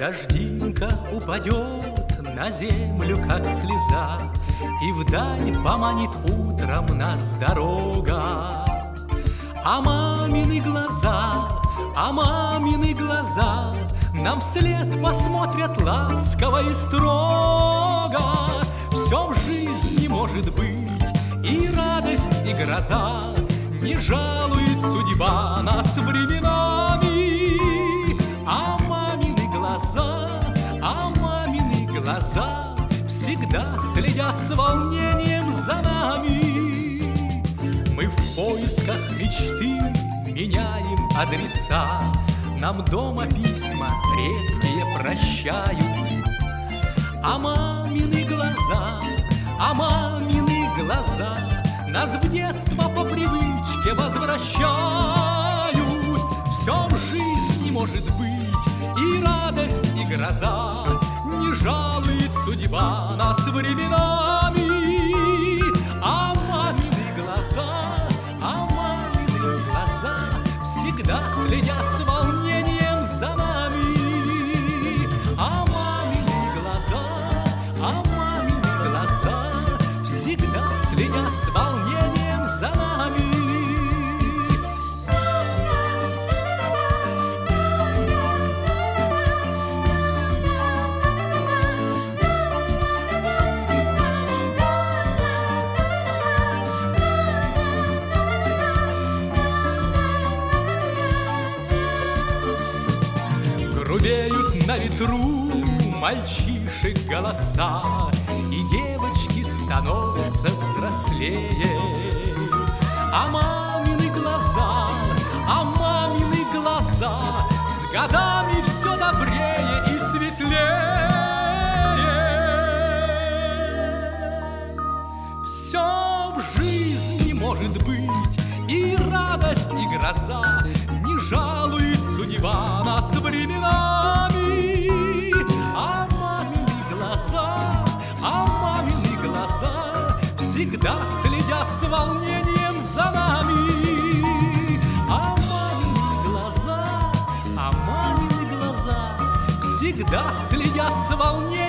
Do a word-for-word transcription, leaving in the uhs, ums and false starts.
Дождинка упадет на землю, как слеза, и вдаль поманит утром нас дорога. А мамины глаза, а мамины глаза нам вслед посмотрят ласково и строго. Все в жизни может быть, и радость, и гроза, не жалует судьба нас временами. А мамины глаза, а мамины глаза всегда следят с волнением за нами. Мы в поисках мечты меняем адреса, нам дома письма редкие прощают. А мамины глаза, а мамины глаза нас в детство по привычке возвращают. Все в жизни может быть, и радость, и гроза, не жалует судьба нас временами. А мамины глаза, а мамины глаза всегда следят с волнением за нами. А мамины глаза, а мамины глаза всегда следят с волнением за нами. Грубеют на ветру мальчишек голоса, и девочки становятся взрослее. А мамины глаза, а мамины глаза с годами все добрее и светлее. Все в жизни может быть, и радость, и гроза, не жалует судьба нас временами. А мамины глаза, а мамины глаза всегда следят с волнением за нами. А мамины глаза, а мамины глаза всегда следят с волнением